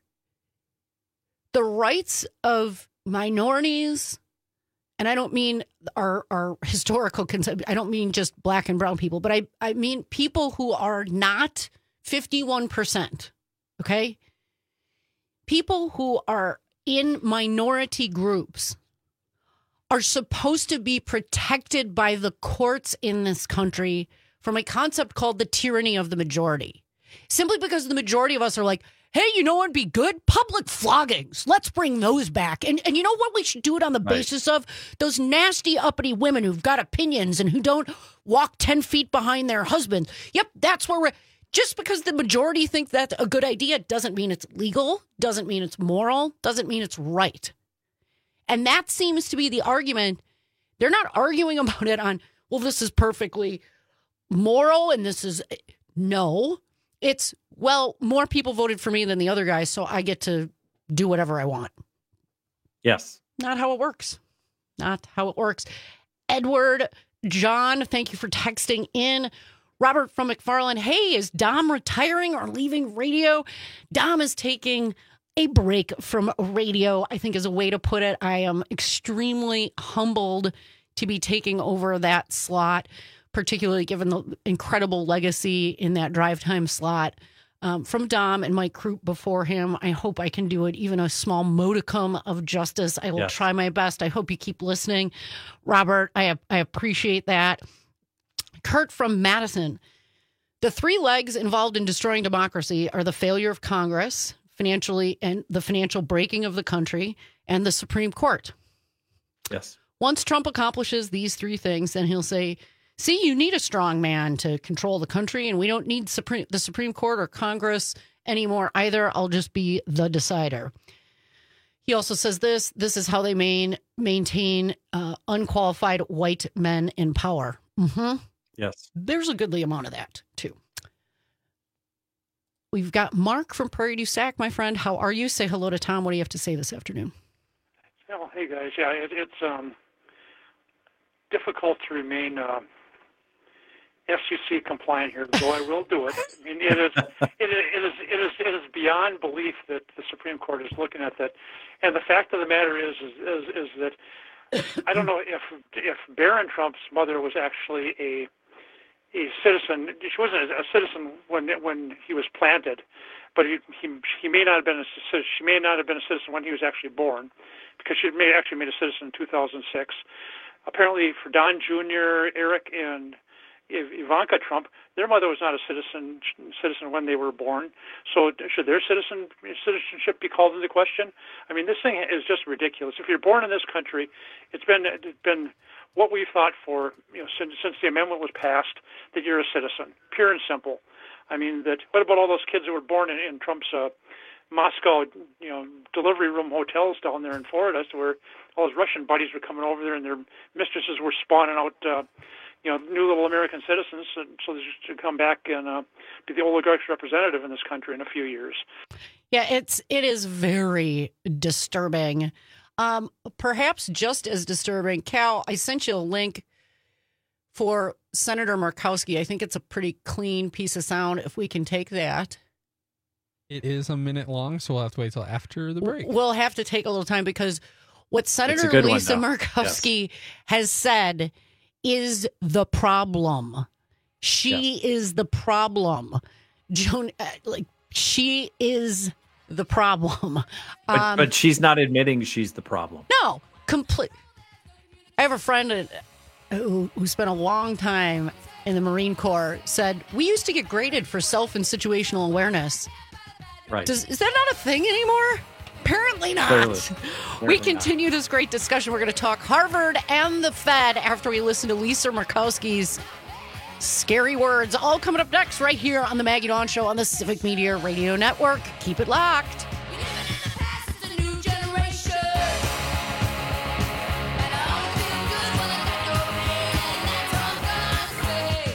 The rights of minorities, and I don't mean our historical concept, I don't mean just black and brown people, but I mean people who are not 51%, okay? People who are in minority groups are supposed to be protected by the courts in this country from a concept called the tyranny of the majority. Simply because the majority of us are like, hey, you know what would be good? Public floggings. Let's bring those back. And you know what? We should do it on the basis of those nasty, uppity women who've got opinions and who don't walk 10 feet behind their husbands. Yep, that's where we're... Just because the majority think that's a good idea doesn't mean it's legal, doesn't mean it's moral, doesn't mean it's right. And that seems to be the argument. They're not arguing about it on, well, this is perfectly moral and this is... No, it's, well, more people voted for me than the other guy, so I get to do whatever I want. Yes. Not how it works. Not how it works. Edward, John, thank you for texting in. Robert from McFarland, hey, is Dom retiring or leaving radio? Dom is taking a break from radio, I think is a way to put it. I am extremely humbled to be taking over that slot, particularly given the incredible legacy in that drive time slot from Dom and Mike Croup before him. I hope I can do it even a small modicum of justice. I will try my best. I hope you keep listening. Robert, I appreciate that. Kurt from Madison. The three legs involved in destroying democracy are the failure of Congress, financially, and the financial breaking of the country, and the Supreme Court. Yes. Once Trump accomplishes these three things, then he'll say, see, you need a strong man to control the country, and we don't need the Supreme Court or Congress anymore either. I'll just be the decider. He also says this is how they maintain unqualified white men in power. Mm-hmm. Yes. There's a goodly amount of that, too. We've got Mark from Prairie du Sac, my friend. How are you? Say hello to Tom. What do you have to say this afternoon? Oh, hey, guys. Yeah, it's difficult to remain FCC compliant here, though I will do it. I mean, it is beyond belief that the Supreme Court is looking at that. And the fact of the matter is that I don't know if Barron Trump's mother was actually a citizen. She wasn't a citizen when he was planted, but he may not have been a citizen. She may not have been a citizen when he was actually born, because she actually made a citizen in 2006. Apparently, for Don Jr., Eric, and Ivanka Trump, their mother was not a citizen when they were born. So should their citizenship be called into question? I mean, this thing is just ridiculous. If you're born in this country, it's been what we've thought for, since the amendment was passed, that you're a citizen, pure and simple. I mean, what about all those kids that were born in Trump's Moscow, delivery room hotels down there in Florida, where all his Russian buddies were coming over there and their mistresses were spawning out, new little American citizens, so they should come back and be the oligarch's representative in this country in a few years. Yeah, it is very disturbing. Perhaps just as disturbing. Cal, I sent you a link for Senator Murkowski. I think it's a pretty clean piece of sound, if we can take that. It is a minute long, so we'll have to wait till after the break. We'll have to take a little time, because what Senator Lisa Murkowski has said is the problem. She is the problem. Joan, she is the problem. But she's not admitting she's the problem. No, complete. I have a friend who spent a long time in the Marine Corps, said, we used to get graded for self and situational awareness. Right. Is that not a thing anymore? Apparently not. Clearly we continue this great discussion. We're going to talk Harvard and the Fed after we listen to Lisa Murkowski's scary words. All coming up next right here on the Maggie Dawn Show on the Civic Media Radio Network. Keep it locked.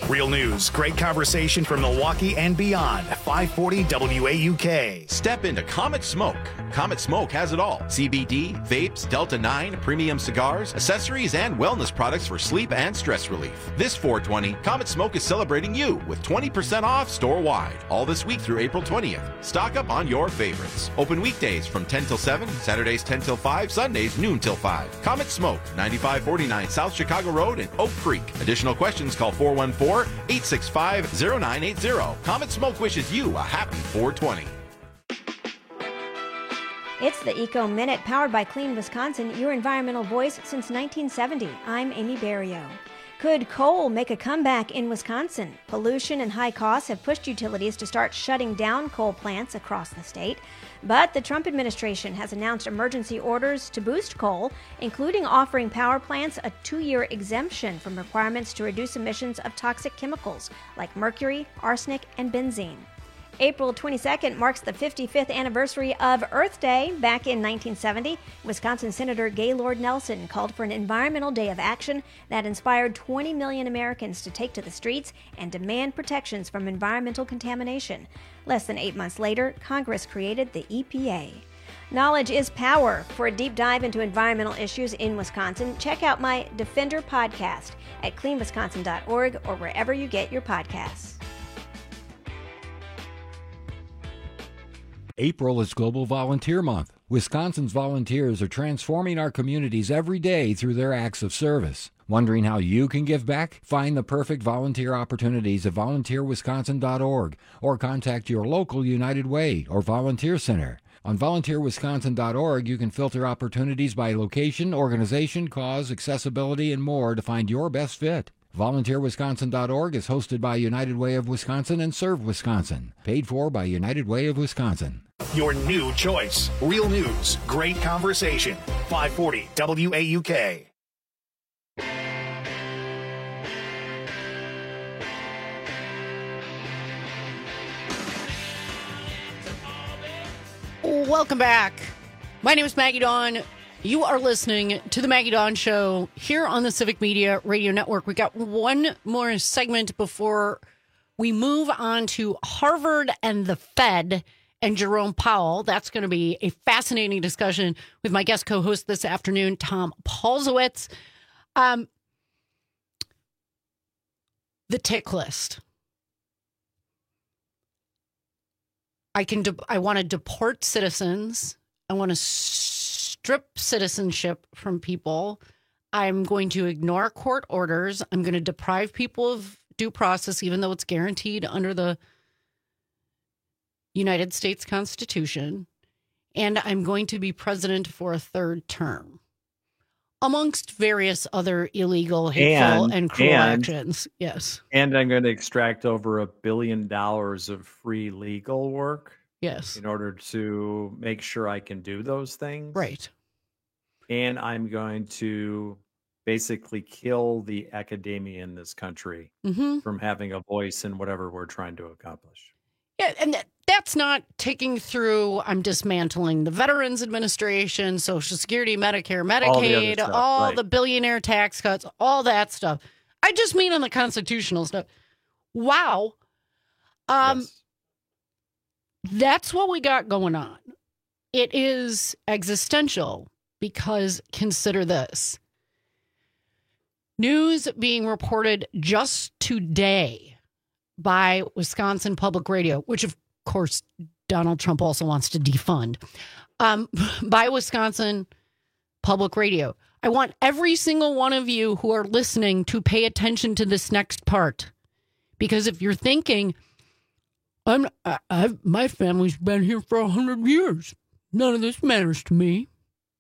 Real news, great conversation from Milwaukee and beyond. 540 WAUK. Step into Comet Smoke. Comet Smoke has it all. CBD, vapes, Delta 9, premium cigars, accessories, and wellness products for sleep and stress relief. This 420, Comet Smoke is celebrating you with 20% off store-wide. All this week through April 20th. Stock up on your favorites. Open weekdays from 10 till 7, Saturdays 10 till 5, Sundays noon till 5. Comet Smoke, 9549 South Chicago Road in Oak Creek. Additional questions, call 414-865-0980. Comet Smoke wishes you a happy 420. It's the Eco Minute, powered by Clean Wisconsin, your environmental voice since 1970. I'm Amy Barrio. Could coal make a comeback in Wisconsin? Pollution and high costs have pushed utilities to start shutting down coal plants across the state. But the Trump administration has announced emergency orders to boost coal, including offering power plants a 2-year exemption from requirements to reduce emissions of toxic chemicals like mercury, arsenic, and benzene. April 22nd marks the 55th anniversary of Earth Day. Back in 1970, Wisconsin Senator Gaylord Nelson called for an environmental day of action that inspired 20 million Americans to take to the streets and demand protections from environmental contamination. Less than 8 months later, Congress created the EPA. Knowledge is power. For a deep dive into environmental issues in Wisconsin, check out my Defender podcast at cleanwisconsin.org or wherever you get your podcasts. April is Global Volunteer Month. Wisconsin's volunteers are transforming our communities every day through their acts of service. Wondering how you can give back? Find the perfect volunteer opportunities at volunteerwisconsin.org or contact your local United Way or volunteer center. On volunteerwisconsin.org, you can filter opportunities by location, organization, cause, accessibility, and more to find your best fit. VolunteerWisconsin.org is hosted by United Way of Wisconsin and Serve Wisconsin. Paid for by United Way of Wisconsin. Your new choice. Real news, great conversation. 540 WAUK. Welcome back. My name is Maggie Dawn. You are listening to the Maggie Dawn Show here on the Civic Media Radio Network. We got one more segment before we move on to Harvard and the Fed and Jerome Powell. That's going to be a fascinating discussion with my guest co-host this afternoon, Tom Paulzowitz. The tick list. I want to deport citizens. I want to strip citizenship from people. I'm going to ignore court orders. I'm going to deprive people of due process, even though it's guaranteed under the United States Constitution. And I'm going to be president for a third term, amongst various other illegal, hateful, and cruel actions. Yes. And I'm going to extract over $1 billion of free legal work. Yes. In order to make sure I can do those things. Right. And I'm going to basically kill the academia in this country from having a voice in whatever we're trying to accomplish. Yeah, and that's not taking through, I'm dismantling the Veterans Administration, Social Security, Medicare, Medicaid, all the billionaire tax cuts, all that stuff. I just mean on the constitutional stuff. Wow. Yes. That's what we got going on. It is existential because consider this. News being reported just today by Wisconsin Public Radio, which of course Donald Trump also wants to defund, by Wisconsin Public Radio. I want every single one of you who are listening to pay attention to this next part. Because if you're thinking, my family's been here for 100 years. None of this matters to me.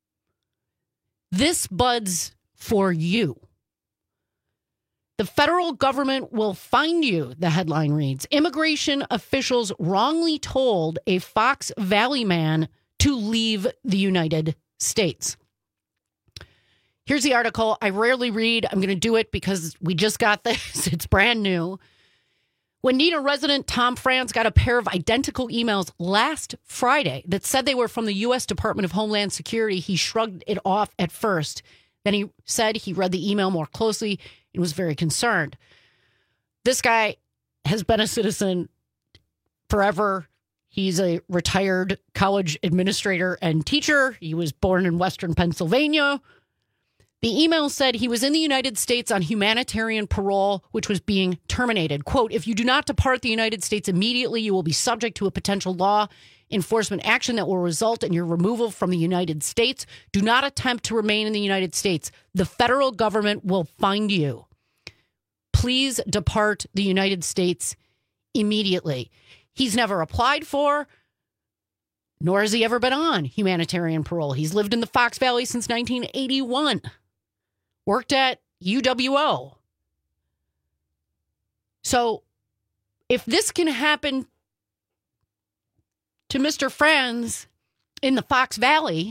This buds for you. The federal government will find you, the headline reads. Immigration officials wrongly told a Fox Valley man to leave the United States. Here's the article. I rarely read. I'm going to do it because we just got this. It's brand new. Wendigo resident Tom Franz got a pair of identical emails last Friday that said they were from the U.S. Department of Homeland Security. He shrugged it off at first. Then he said he read the email more closely and was very concerned. This guy has been a citizen forever. He's a retired college administrator and teacher. He was born in Western Pennsylvania. The email said he was in the United States on humanitarian parole, which was being terminated. Quote, if you do not depart the United States immediately, you will be subject to a potential law enforcement action that will result in your removal from the United States. Do not attempt to remain in the United States. The federal government will find you. Please depart the United States immediately. He's never applied for, nor has he ever been on humanitarian parole. He's lived in the Fox Valley since 1981, worked at UWO. So if this can happen to Mr. Franz in the Fox Valley,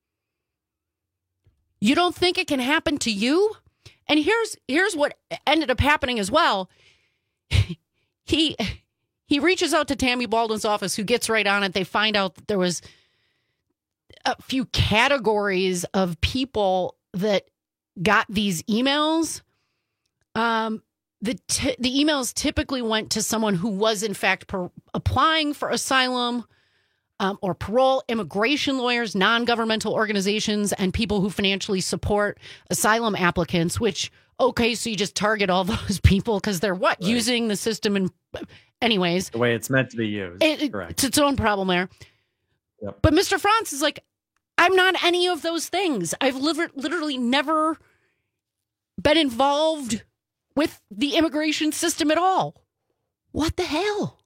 you don't think it can happen to you? And here's what ended up happening as well. He reaches out to Tammy Baldwin's office, who gets right on it. They find out that there was a few categories of people that got these emails. The emails typically went to someone who was, in fact, applying for asylum or parole, immigration lawyers, non-governmental organizations, and people who financially support asylum applicants, which, okay, so you just target all those people because they're what? Right. Using the system and anyways. The way it's meant to be used. Correct. It's its own problem there. Yep. But Mr. Franz is like, I'm not any of those things. I've literally never been involved with the immigration system at all. What the hell?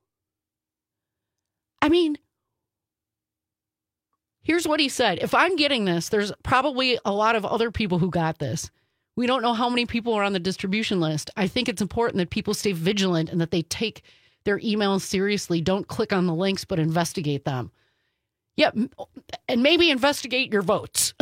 I mean, here's what he said. If I'm getting this, there's probably a lot of other people who got this. We don't know how many people are on the distribution list. I think it's important that people stay vigilant and that they take their emails seriously. Don't click on the links, but investigate them. Yeah, and maybe investigate your votes.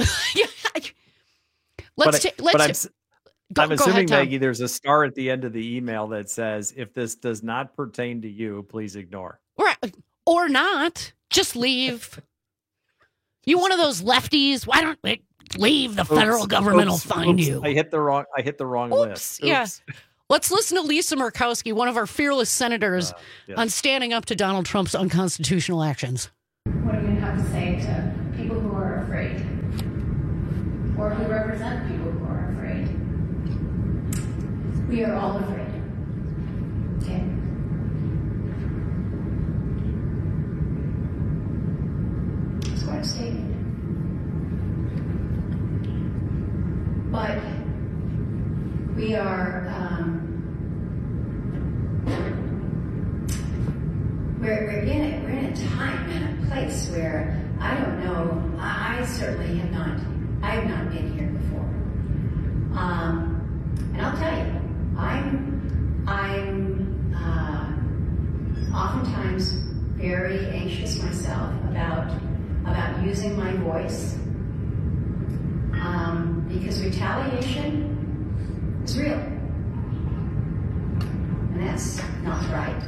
I'm assuming, Maggie, there's a star at the end of the email that says, if this does not pertain to you, please ignore. Or not. Just leave. You one of those lefties? Why don't we leave? The federal government will find you. I hit the wrong list. Yeah. Let's listen to Lisa Murkowski, one of our fearless senators, yes, on standing up to Donald Trump's unconstitutional actions. What are you going to have to say to people who are afraid, or who represent people who are afraid? We are all afraid. Okay. It's quite a statement. But we are, we're in a time and a place where I don't know, I certainly have not been here before. And I'll tell you, I'm oftentimes very anxious myself about using my voice, because retaliation is real, and that's not right.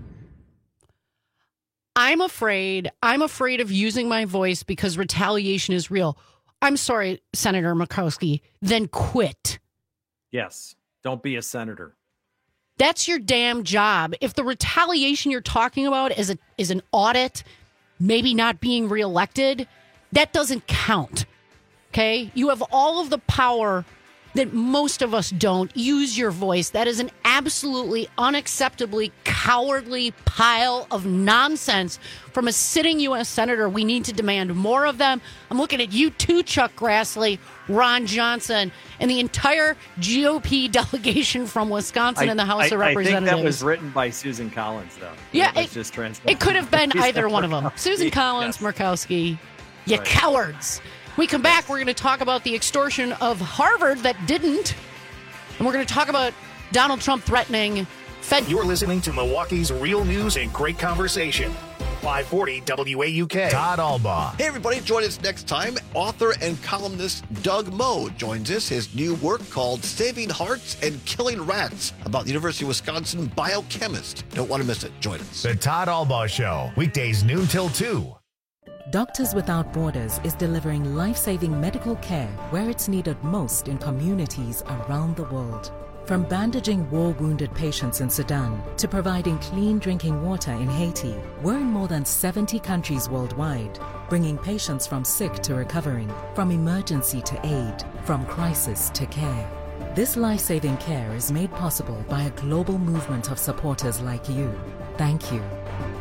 I'm afraid of using my voice because retaliation is real. I'm sorry, Senator Murkowski, then quit. Yes. Don't be a senator. That's your damn job. If the retaliation you're talking about is an audit, maybe not being reelected, that doesn't count. Okay? You have all of the power that most of us don't. Use your voice. That is an absolutely unacceptably cowardly pile of nonsense from a sitting U.S. senator. We need to demand more of them. I'm looking at you too, Chuck Grassley, Ron Johnson, and the entire GOP delegation from Wisconsin in the House of Representatives. I think that was written by Susan Collins, though. Yeah, it could have been either one of them. Susan Collins, yes. Murkowski, you right. Cowards. We come back, we're going to talk about the extortion of Harvard that didn't. And we're going to talk about Donald Trump threatening Fed. You're listening to Milwaukee's Real News and Great Conversation. 540 WAUK. Todd Albaugh. Hey, everybody. Join us next time. Author and columnist Doug Moe joins us. His new work called Saving Hearts and Killing Rats about the University of Wisconsin biochemist. Don't want to miss it. Join us. The Todd Albaugh Show. Weekdays noon till 2. Doctors Without Borders is delivering life-saving medical care where it's needed most in communities around the world. From bandaging war-wounded patients in Sudan to providing clean drinking water in Haiti, we're in more than 70 countries worldwide, bringing patients from sick to recovering, from emergency to aid, from crisis to care. This life-saving care is made possible by a global movement of supporters like you. Thank you.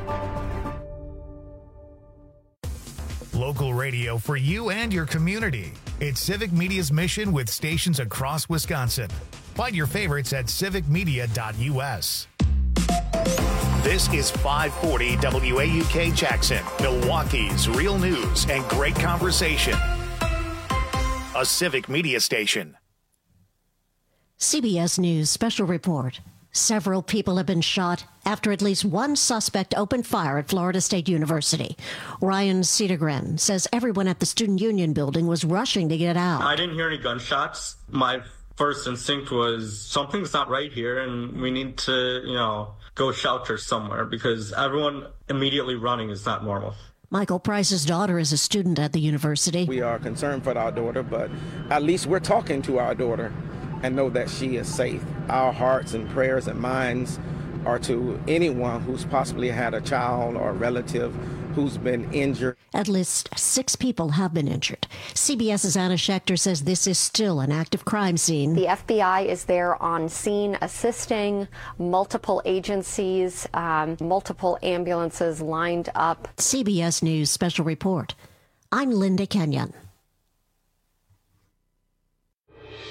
Local radio for you and your community. It's Civic Media's mission with stations across Wisconsin. Find your favorites at civicmedia.us. This is 540 WAUK Jackson, Milwaukee's real news and great conversation. A Civic Media station. CBS News special report. Several people have been shot after at least one suspect opened fire at Florida State University. Ryan Cedergren says everyone at the Student Union building was rushing to get out. I didn't hear any gunshots. My first instinct was something's not right here and we need to, go shelter somewhere because everyone immediately running is not normal. Michael Price's daughter is a student at the university. We are concerned for our daughter, but at least we're talking to our daughter and know that she is safe. Our hearts and prayers and minds are to anyone who's possibly had a child or a relative who's been injured. At least 6 people have been injured. CBS's Anna Schechter says this is still an active crime scene. The FBI is there on scene assisting, multiple agencies, multiple ambulances lined up. CBS News special report. I'm Linda Kenyon.